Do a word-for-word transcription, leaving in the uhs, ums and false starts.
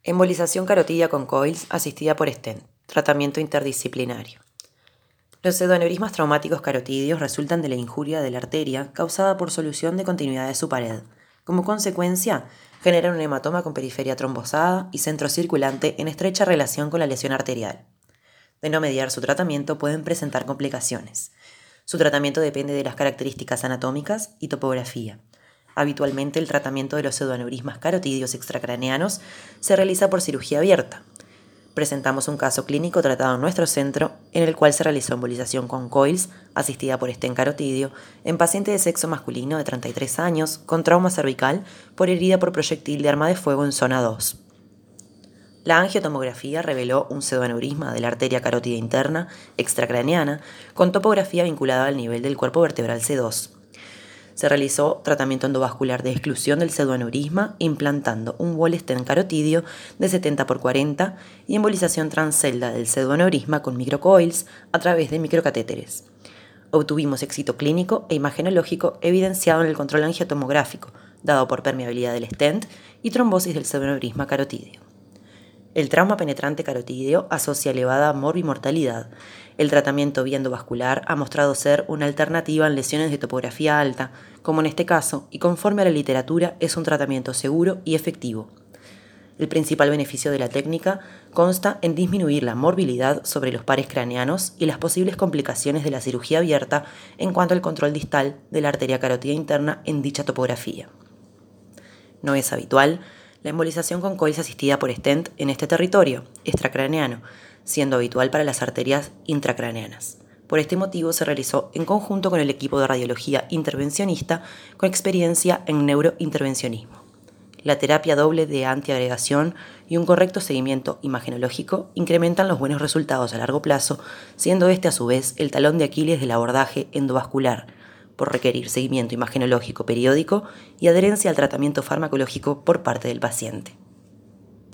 Embolización carotidia con coils asistida por stent. Tratamiento interdisciplinario. Los pseudoaneurismas traumáticos carotídeos resultan de la injuria de la arteria causada por solución de continuidad de su pared. Como consecuencia, generan un hematoma con periferia trombosada y centro circulante en estrecha relación con la lesión arterial. De no mediar su tratamiento, pueden presentar complicaciones. Su tratamiento depende de las características anatómicas y topografía. Habitualmente, el tratamiento de los pseudoaneurismas carotídeos extracraneanos se realiza por cirugía abierta. Presentamos un caso clínico tratado en nuestro centro, en el cual se realizó embolización con coils, asistida por stent carotídeo, en paciente de sexo masculino de treinta y tres años, con trauma cervical por herida por proyectil de arma de fuego en zona dos. La angiotomografía reveló un pseudoaneurisma de la arteria carótida interna extracraneana con topografía vinculada al nivel del cuerpo vertebral C dos. Se realizó tratamiento endovascular de exclusión del pseudoaneurisma implantando un wall stent carotídeo de setenta por cuarenta y embolización transcelda del pseudoaneurisma con microcoils a través de microcatéteres. Obtuvimos éxito clínico e imagenológico evidenciado en el control angiotomográfico, dado por permeabilidad del stent y trombosis del pseudoaneurisma carotídeo. El trauma penetrante carotídeo asocia elevada morbimortalidad. El tratamiento vía endovascular ha mostrado ser una alternativa en lesiones de topografía alta, como en este caso, y conforme a la literatura es un tratamiento seguro y efectivo. El principal beneficio de la técnica consta en disminuir la morbilidad sobre los pares craneanos y las posibles complicaciones de la cirugía abierta en cuanto al control distal de la arteria carótida interna en dicha topografía. No es habitual la embolización con coils asistida por stent en este territorio extracraneano, siendo habitual para las arterias intracraneanas. Por este motivo se realizó en conjunto con el equipo de radiología intervencionista con experiencia en neurointervencionismo. La terapia doble de antiagregación y un correcto seguimiento imagenológico incrementan los buenos resultados a largo plazo, siendo este a su vez el talón de Aquiles del abordaje endovascular, por requerir seguimiento imagenológico periódico y adherencia al tratamiento farmacológico por parte del paciente.